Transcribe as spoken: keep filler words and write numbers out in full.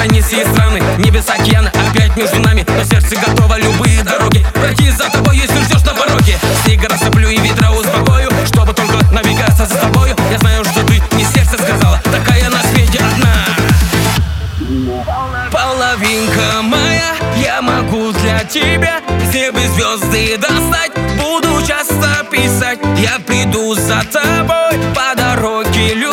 границы и страны, небеса, океаны опять между нами. Но сердце готово любые дороги пройти за тобой, если ждешь на пороге. Снега растоплю и ветра успокою, чтобы только навигаться за тобою. Я знаю, что ты не сердце сказала, такая на свете одна. Половинка моя, я могу для тебя с неба звезды достать. Буду часто писать, я приду за тобой по дороге любви.